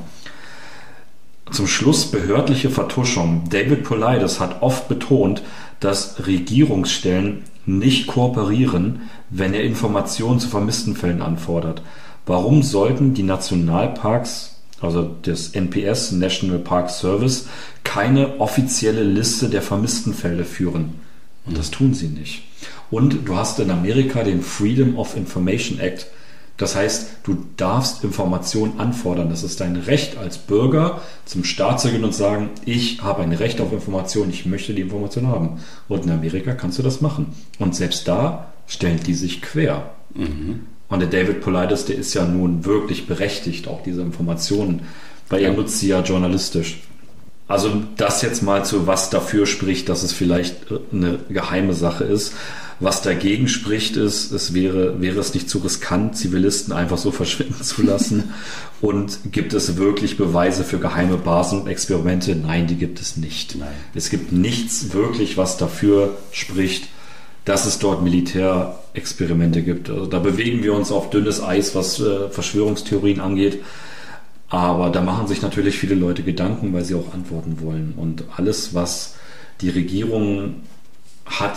Zum Schluss behördliche Vertuschung. David Paulides hat oft betont, dass Regierungsstellen nicht kooperieren, wenn er Informationen zu vermissten Fällen anfordert. Warum sollten die Nationalparks, also das N P S, National Park Service, keine offizielle Liste der vermissten Fälle führen? Und das tun sie nicht. Und du hast in Amerika den Freedom of Information Act. Das heißt, du darfst Informationen anfordern. Das ist dein Recht als Bürger, zum Staat zu gehen und sagen, ich habe ein Recht auf Information, ich möchte die Information haben. Und in Amerika kannst du das machen. Und selbst da stellen die sich quer. Mhm. Und der David Paulides, der ist ja nun wirklich berechtigt, auch diese Informationen, weil er nutzt sie ja journalistisch. Also das jetzt mal zu was dafür spricht, dass es vielleicht eine geheime Sache ist. Was dagegen spricht, ist, es wäre, wäre es nicht zu riskant, Zivilisten einfach so verschwinden zu lassen. Und gibt es wirklich Beweise für geheime Basen und Experimente? Nein, die gibt es nicht. Nein. Es gibt nichts wirklich, was dafür spricht, dass es dort Militärexperimente gibt. Also da bewegen wir uns auf dünnes Eis, was äh, Verschwörungstheorien angeht. Aber da machen sich natürlich viele Leute Gedanken, weil sie auch antworten wollen. Und alles, was die Regierung hat,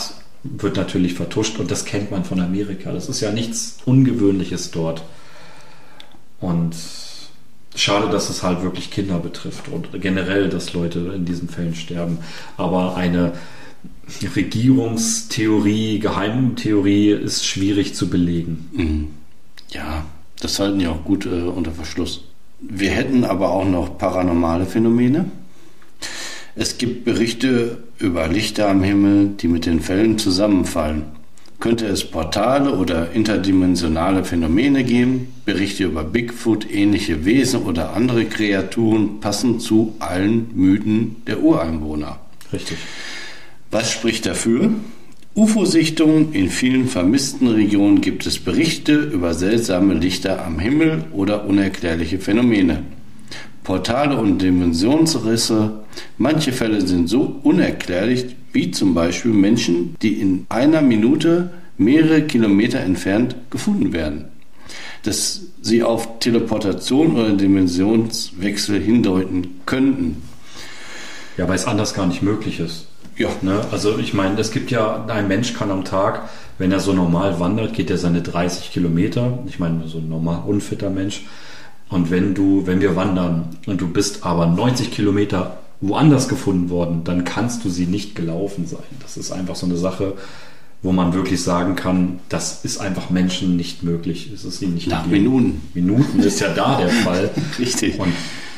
wird natürlich vertuscht und das kennt man von Amerika. Das ist ja nichts Ungewöhnliches dort. Und schade, dass es halt wirklich Kinder betrifft und generell, dass Leute in diesen Fällen sterben. Aber eine Regierungstheorie, Geheimtheorie ist schwierig zu belegen. Ja, das halten die auch gut äh, unter Verschluss. Wir hätten aber auch noch paranormale Phänomene. Es gibt Berichte über Lichter am Himmel, die mit den Fällen zusammenfallen. Könnte es Portale oder interdimensionale Phänomene geben? Berichte über Bigfoot, ähnliche Wesen oder andere Kreaturen passen zu allen Mythen der Ureinwohner. Richtig. Was spricht dafür? U F O-Sichtungen in vielen vermissten Regionen gibt es Berichte über seltsame Lichter am Himmel oder unerklärliche Phänomene. Portale und Dimensionsrisse. Manche Fälle sind so unerklärlich, wie zum Beispiel Menschen, die in einer Minute mehrere Kilometer entfernt gefunden werden. Dass sie auf Teleportation oder Dimensionswechsel hindeuten könnten. Ja, weil es anders gar nicht möglich ist. Ja. Ne? Also ich meine, es gibt ja, ein Mensch kann am Tag, wenn er so normal wandert, geht er seine dreißig Kilometer. Ich meine, so ein normal unfitter Mensch. Und wenn du, wenn wir wandern und du bist aber neunzig Kilometer woanders gefunden worden, dann kannst du sie nicht gelaufen sein. Das ist einfach so eine Sache, wo man wirklich sagen kann, das ist einfach Menschen nicht möglich. Es ist ihnen nicht Nach gegeben. Minuten. Minuten ist ja da der Fall. Richtig. Und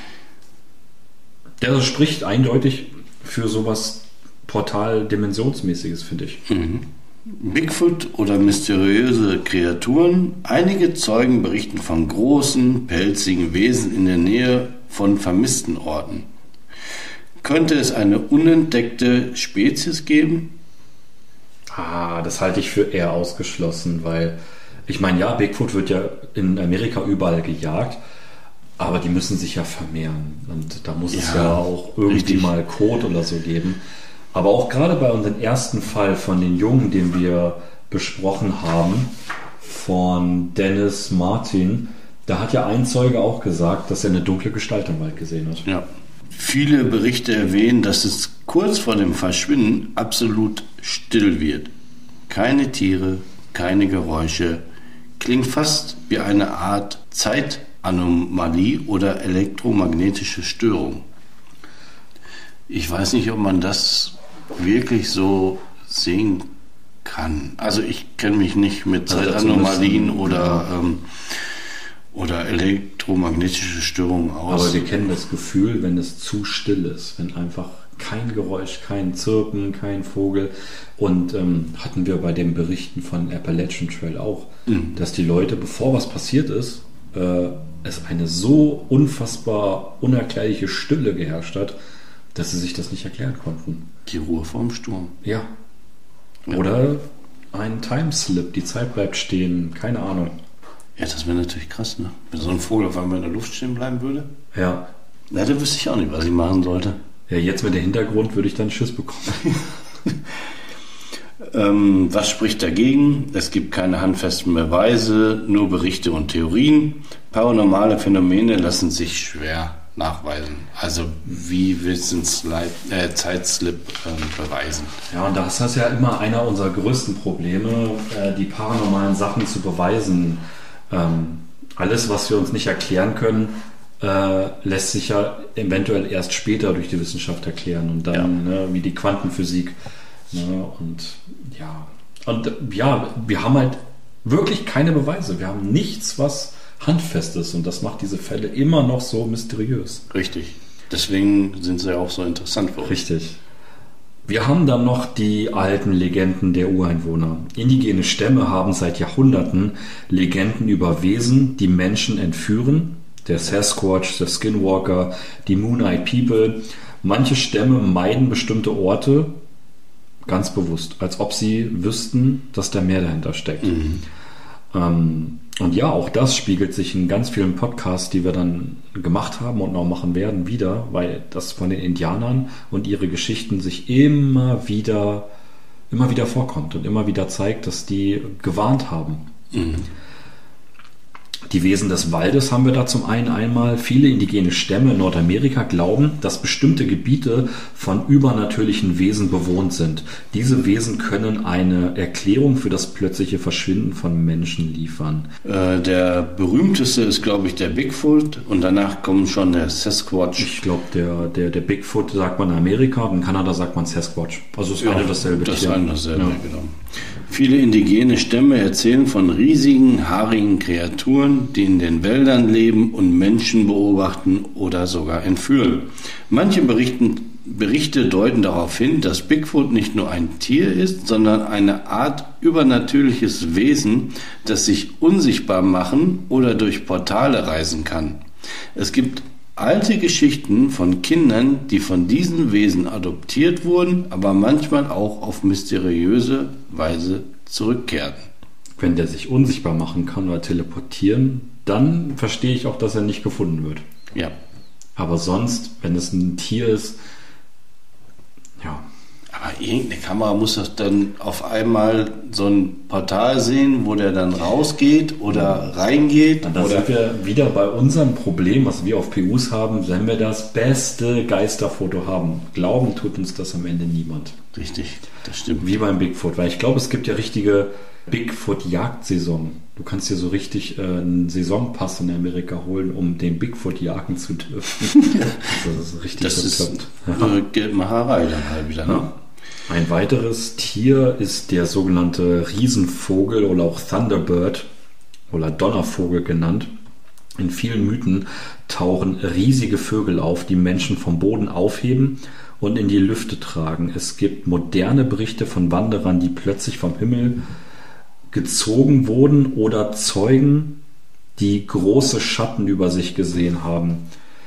der spricht eindeutig für sowas Portal-Dimensionsmäßiges, finde ich. Mhm. Bigfoot oder mysteriöse Kreaturen. Einige Zeugen berichten von großen, pelzigen Wesen in der Nähe von vermissten Orten. Könnte es eine unentdeckte Spezies geben? Ah, das halte ich für eher ausgeschlossen, weil ich meine, ja, Bigfoot wird ja in Amerika überall gejagt, aber die müssen sich ja vermehren und da muss ja, es ja auch irgendwie richtig. Mal Kot oder so geben. Aber auch gerade bei unserem ersten Fall von den Jungen, den wir besprochen haben, von Dennis Martin, da hat ja ein Zeuge auch gesagt, dass er eine dunkle Gestalt im Wald gesehen hat. Ja. Viele Berichte erwähnen, dass es kurz vor dem Verschwinden absolut still wird. Keine Tiere, keine Geräusche. Klingt fast wie eine Art Zeitanomalie oder elektromagnetische Störung. Ich weiß nicht, ob man das wirklich so sehen kann. Also ich kenne mich nicht mit also Zeitanomalien oder, ja. ähm, oder elektromagnetische Störungen aus. Aber wir kennen das Gefühl, wenn es zu still ist, wenn einfach kein Geräusch, kein Zirpen, kein Vogel. Und ähm, hatten wir bei den Berichten von Appalachian Trail auch, mhm. dass die Leute, bevor was passiert ist, äh, es eine so unfassbar unerklärliche Stille geherrscht hat, dass sie sich das nicht erklären konnten. Die Ruhe vorm Sturm. Ja. Oder ein Timeslip, die Zeit bleibt stehen, keine Ahnung. Ja, das wäre natürlich krass, ne? Wenn so ein Vogel auf einmal in der Luft stehen bleiben würde. Ja. Na, da wüsste ich auch nicht, was ich machen sollte. Ja, jetzt mit dem Hintergrund würde ich dann Schiss bekommen. ähm, was spricht dagegen? Es gibt keine handfesten Beweise, nur Berichte und Theorien. Paranormale Phänomene lassen sich schwer nachweisen. Also wie willst du einen äh, Zeitslip äh, beweisen? Ja, und das ist ja immer einer unserer größten Probleme, äh, die paranormalen Sachen zu beweisen. Ähm, alles, was wir uns nicht erklären können, äh, lässt sich ja eventuell erst später durch die Wissenschaft erklären und dann ja. ne, wie die Quantenphysik. Ne, und ja, und ja, wir haben halt wirklich keine Beweise. Wir haben nichts, was Handfestes und das macht diese Fälle immer noch so mysteriös. Richtig. Deswegen sind sie ja auch so interessant für uns. Richtig. Wir haben dann noch die alten Legenden der Ureinwohner. Indigene Stämme haben seit Jahrhunderten Legenden über Wesen, die Menschen entführen. Der Sasquatch, der Skinwalker, die Moon-Eyed People. Manche Stämme meiden bestimmte Orte ganz bewusst, als ob sie wüssten, dass da mehr dahinter steckt. Mhm. Ähm, und ja, auch das spiegelt sich in ganz vielen Podcasts, die wir dann gemacht haben und noch machen werden, wieder, weil das von den Indianern und ihre Geschichten sich immer wieder, immer wieder vorkommt und immer wieder zeigt, dass die gewarnt haben. Mhm. Die Wesen des Waldes haben wir da zum einen einmal. Viele indigene Stämme in Nordamerika glauben, dass bestimmte Gebiete von übernatürlichen Wesen bewohnt sind. Diese Wesen können eine Erklärung für das plötzliche Verschwinden von Menschen liefern. Äh, der berühmteste ist, glaube ich, der Bigfoot und danach kommt schon der Sasquatch. Ich glaube, der, der, der Bigfoot sagt man in Amerika und in Kanada sagt man Sasquatch. Also ist ja, eine dasselbe das Tier. ist eine dasselbe, Ja. genau. Viele indigene Stämme erzählen von riesigen, haarigen Kreaturen, die in den Wäldern leben und Menschen beobachten oder sogar entführen. Manche Berichten, Berichte deuten darauf hin, dass Bigfoot nicht nur ein Tier ist, sondern eine Art übernatürliches Wesen, das sich unsichtbar machen oder durch Portale reisen kann. Es gibt alte Geschichten von Kindern, die von diesen Wesen adoptiert wurden, aber manchmal auch auf mysteriöse Weise zurückkehrten. Wenn der sich unsichtbar machen kann oder teleportieren, dann verstehe ich auch, dass er nicht gefunden wird. Ja. Aber sonst, wenn es ein Tier ist, ja. Aber irgendeine Kamera muss das dann auf einmal so ein Portal sehen, wo der dann rausgeht oder reingeht. Da oder sind wir wieder bei unserem Problem, was wir auf P Us haben, wenn wir das beste Geisterfoto haben. Glauben tut uns das am Ende niemand. Richtig, das stimmt. Wie beim Bigfoot, weil ich glaube, es gibt ja richtige Bigfoot-Jagdsaison. Du kannst dir so richtig äh, einen Saisonpass in Amerika holen, um den Bigfoot jagen zu dürfen. Also das ist richtig Das bekloppt. ist äh, Geldmacherei dann halt wieder. Ne? Ja. Ein weiteres Tier ist der sogenannte Riesenvogel oder auch Thunderbird oder Donnervogel genannt. In vielen Mythen tauchen riesige Vögel auf, die Menschen vom Boden aufheben und in die Lüfte tragen. Es gibt moderne Berichte von Wanderern, die plötzlich vom Himmel gezogen wurden oder Zeugen, die große Schatten über sich gesehen haben.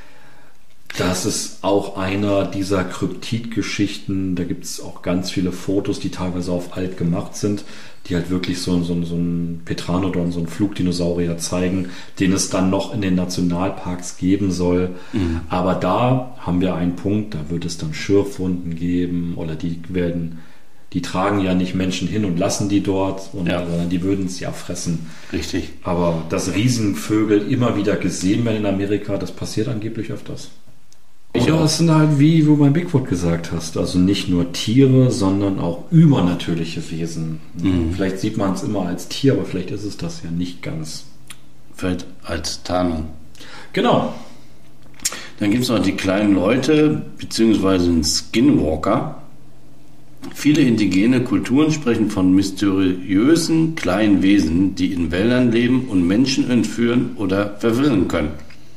Das ist auch einer dieser Kryptidgeschichten. Da gibt es auch ganz viele Fotos, die teilweise auf alt gemacht sind, die halt wirklich so, so, so einen Pteranodon, so einen Flugdinosaurier zeigen, den es dann noch in den Nationalparks geben soll. Mhm. Aber da haben wir einen Punkt, da wird es dann Schürfwunden geben oder die werden, die tragen ja nicht Menschen hin und lassen die dort, und ja. äh, die würden es ja fressen. Richtig. Aber dass Riesenvögel immer wieder gesehen werden in Amerika, das passiert angeblich öfters. Oder es sind halt, wie du beim Bigfoot gesagt hast, also nicht nur Tiere, sondern auch übernatürliche Wesen. Mhm. Vielleicht sieht man es immer als Tier, aber vielleicht ist es das ja nicht ganz. Vielleicht als Tarnung. Genau. Dann gibt es noch die kleinen Leute, beziehungsweise den Skinwalker. Viele indigene Kulturen sprechen von mysteriösen kleinen Wesen, die in Wäldern leben und Menschen entführen oder verwirren können.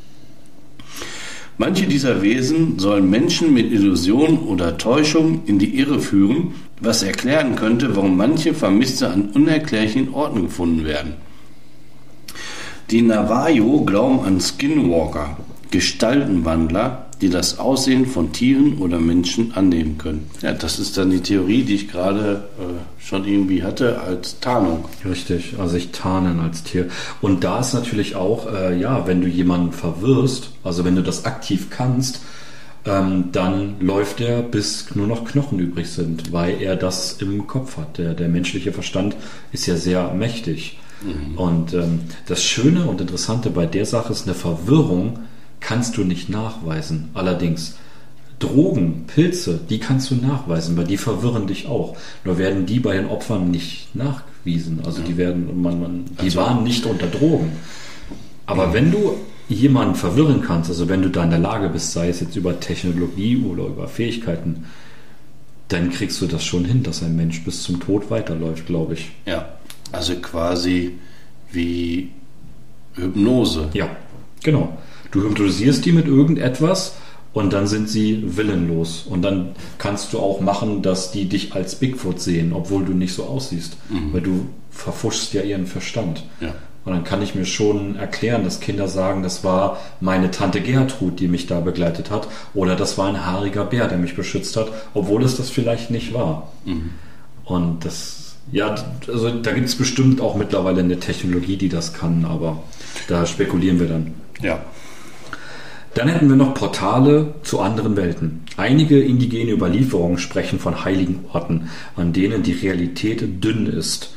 Manche dieser Wesen sollen Menschen mit Illusionen oder Täuschung in die Irre führen, was erklären könnte, warum manche Vermisste an unerklärlichen Orten gefunden werden. Die Navajo glauben an Skinwalker, Gestaltenwandler, die das Aussehen von Tieren oder Menschen annehmen können. Ja, das ist dann die Theorie, die ich gerade äh, schon irgendwie hatte als Tarnung. Richtig, also sich tarnen als Tier. Und da ist natürlich auch, äh, ja, wenn du jemanden verwirrst, also wenn du das aktiv kannst, ähm, dann läuft er, bis nur noch Knochen übrig sind, weil er das im Kopf hat. Der, der menschliche Verstand ist ja sehr mächtig. Mhm. Und ähm, das Schöne und Interessante bei der Sache ist, eine Verwirrung kannst du nicht nachweisen. Allerdings Drogen, Pilze, die kannst du nachweisen, weil die verwirren dich auch. Nur werden die bei den Opfern nicht nachgewiesen. Also die werden, man, man, die also, waren nicht unter Drogen. Aber ja. Wenn du jemanden verwirren kannst, also wenn du da in der Lage bist, sei es jetzt über Technologie oder über Fähigkeiten, dann kriegst du das schon hin, dass ein Mensch bis zum Tod weiterläuft, glaube ich. Ja, also quasi wie Hypnose. Ja, genau. Du hypnotisierst die mit irgendetwas und dann sind sie willenlos. Und dann kannst du auch machen, dass die dich als Bigfoot sehen, obwohl du nicht so aussiehst. Mhm. Weil du verfuschst ja ihren Verstand. Ja. Und dann kann ich mir schon erklären, dass Kinder sagen, das war meine Tante Gertrud, die mich da begleitet hat. Oder das war ein haariger Bär, der mich beschützt hat, obwohl es das vielleicht nicht war. Mhm. Und das, ja, also da gibt es bestimmt auch mittlerweile eine Technologie, die das kann, aber da spekulieren wir dann. Ja. Dann hätten wir noch Portale zu anderen Welten. Einige indigene Überlieferungen sprechen von heiligen Orten, an denen die Realität dünn ist.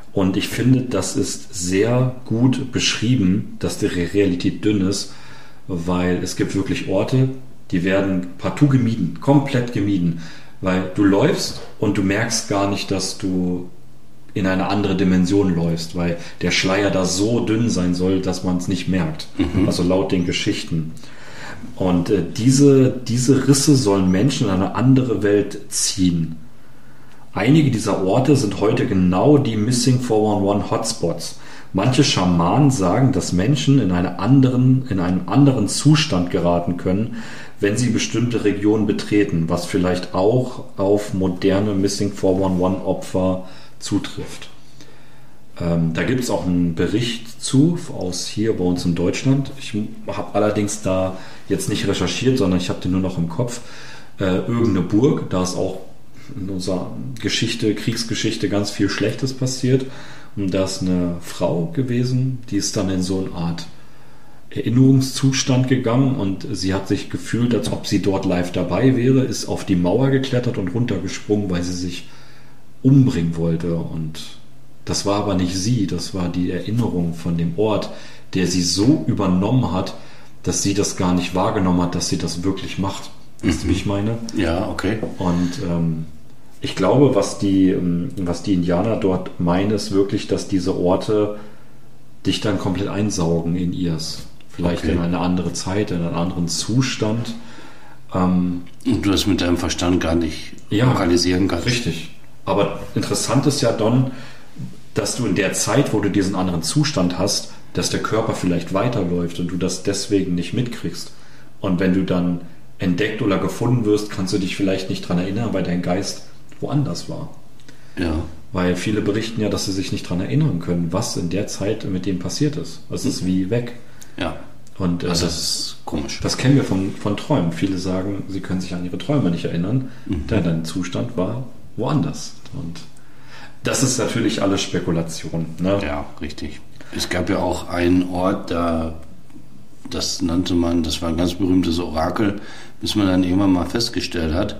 Und ich finde, das ist sehr gut beschrieben, dass die Realität dünn ist, weil es gibt wirklich Orte, die werden partout gemieden, komplett gemieden, weil du läufst und du merkst gar nicht, dass du in eine andere Dimension läufst, weil der Schleier da so dünn sein soll, dass man es nicht merkt, mhm. also laut den Geschichten. Und äh, diese, diese Risse sollen Menschen in eine andere Welt ziehen. Einige dieser Orte sind heute genau die Missing vier eins eins Hotspots. Manche Schamanen sagen, dass Menschen in, eine anderen, in einen anderen Zustand geraten können, wenn sie bestimmte Regionen betreten, was vielleicht auch auf moderne Missing vier eins eins Opfer zutrifft. Ähm, da gibt es auch einen Bericht zu, aus hier bei uns in Deutschland. Ich habe allerdings da jetzt nicht recherchiert, sondern ich habe den nur noch im Kopf. Äh, irgendeine Burg, da ist auch in unserer Geschichte, Kriegsgeschichte ganz viel Schlechtes passiert. Und da ist eine Frau gewesen, die ist dann in so eine Art Erinnerungszustand gegangen und sie hat sich gefühlt, als ob sie dort live dabei wäre, ist auf die Mauer geklettert und runtergesprungen, weil sie sich umbringen wollte. Und das war aber nicht sie, das war die Erinnerung von dem Ort, der sie so übernommen hat, dass sie das gar nicht wahrgenommen hat, dass sie das wirklich macht. Weißt du, wie ich meine? Ja, okay. Und ähm, ich glaube, was die, was die Indianer dort meinen, ist wirklich, dass diese Orte dich dann komplett einsaugen in ihrs. Vielleicht okay. in eine andere Zeit, in einen anderen Zustand. Ähm, Und du das mit deinem Verstand gar nicht ja, lokalisieren kannst. Richtig. Aber interessant ist ja, Don, dass du in der Zeit, wo du diesen anderen Zustand hast, dass der Körper vielleicht weiterläuft und du das deswegen nicht mitkriegst. Und wenn du dann entdeckt oder gefunden wirst, kannst du dich vielleicht nicht daran erinnern, weil dein Geist woanders war. Ja. Weil viele berichten ja, dass sie sich nicht daran erinnern können, was in der Zeit mit denen passiert ist. Das ist wie weg. Ja. Und äh, also das, das ist komisch. Das kennen wir von, von Träumen. Viele sagen, sie können sich an ihre Träume nicht erinnern, mhm. denn dein Zustand war woanders. Und das ist natürlich alles Spekulation. Ne? Ja, richtig. Es gab ja auch einen Ort, da das nannte man, das war ein ganz berühmtes Orakel, bis man dann irgendwann mal festgestellt hat,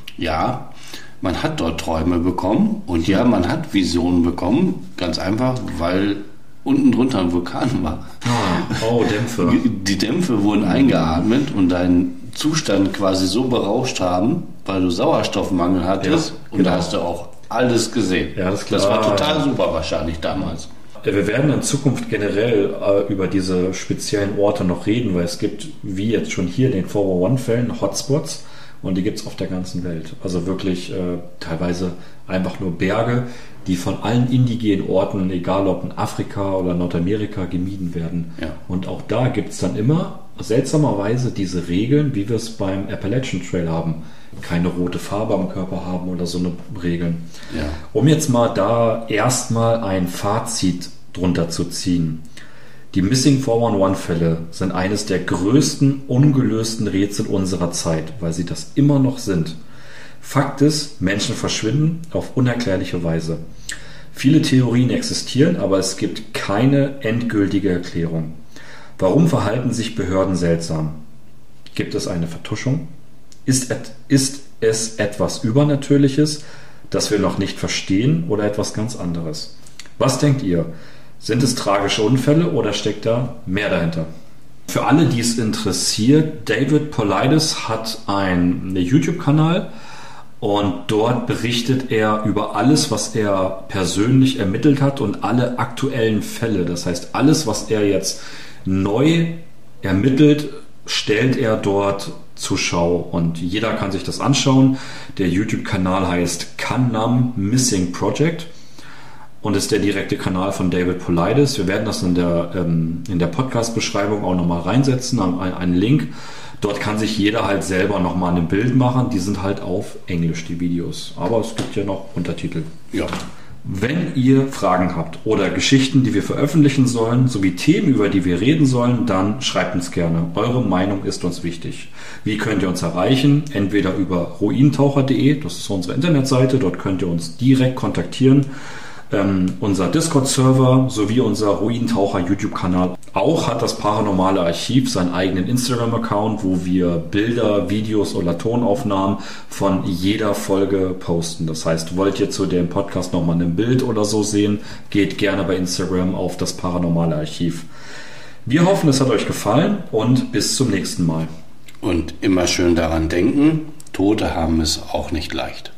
ja, man hat dort Träume bekommen und ja, man hat Visionen bekommen, ganz einfach, weil unten drunter ein Vulkan war. Ah, oh, Dämpfe. Die Dämpfe wurden eingeatmet und deinen Zustand quasi so berauscht haben, weil du Sauerstoffmangel hattest ja, und genau. da hast du auch alles gesehen. Ja, das, klar. Das war total super wahrscheinlich damals. Wir werden in Zukunft generell äh, über diese speziellen Orte noch reden, weil es gibt, wie jetzt schon hier in den vier eins eins-Fällen, Hotspots und die gibt es auf der ganzen Welt. Also wirklich äh, teilweise einfach nur Berge, die von allen indigenen Orten, egal ob in Afrika oder Nordamerika, gemieden werden. Ja. Und auch da gibt es dann immer seltsamerweise diese Regeln, wie wir es beim Appalachian Trail haben. Keine rote Farbe am Körper haben oder so eine Regeln. Ja. Um jetzt mal da erstmal ein Fazit drunter zu ziehen. Die Missing vier eins eins-Fälle sind eines der größten ungelösten Rätsel unserer Zeit, weil sie das immer noch sind. Fakt ist, Menschen verschwinden auf unerklärliche Weise. Viele Theorien existieren, aber es gibt keine endgültige Erklärung. Warum verhalten sich Behörden seltsam? Gibt es eine Vertuschung? Ist, ist es etwas Übernatürliches, das wir noch nicht verstehen, oder etwas ganz anderes? Was denkt ihr? Sind es tragische Unfälle oder steckt da mehr dahinter? Für alle, die es interessiert, David Paulides hat einen YouTube-Kanal und dort berichtet er über alles, was er persönlich ermittelt hat und alle aktuellen Fälle. Das heißt, alles, was er jetzt neu ermittelt, stellt er dort zur Schau und jeder kann sich das anschauen. Der YouTube-Kanal heißt Kannam Missing Project und ist der direkte Kanal von David Paulides. Wir werden das in der, ähm, in der Podcast-Beschreibung auch nochmal reinsetzen, einen Link. Dort kann sich jeder halt selber nochmal ein Bild machen. Die sind halt auf Englisch, die Videos. Aber es gibt ja noch Untertitel. Ja. Wenn ihr Fragen habt oder Geschichten, die wir veröffentlichen sollen, sowie Themen, über die wir reden sollen, dann schreibt uns gerne. Eure Meinung ist uns wichtig. Wie könnt ihr uns erreichen? Entweder über ruinentaucher punkt de, das ist unsere Internetseite, dort könnt ihr uns direkt kontaktieren. Ähm, unser Discord-Server sowie unser Ruinentaucher-YouTube-Kanal. Auch hat das Paranormale Archiv seinen eigenen Instagram-Account, wo wir Bilder, Videos oder Tonaufnahmen von jeder Folge posten. Das heißt, wollt ihr zu dem Podcast nochmal ein Bild oder so sehen, geht gerne bei Instagram auf das Paranormale Archiv. Wir hoffen, es hat euch gefallen und bis zum nächsten Mal. Und immer schön daran denken, Tote haben es auch nicht leicht.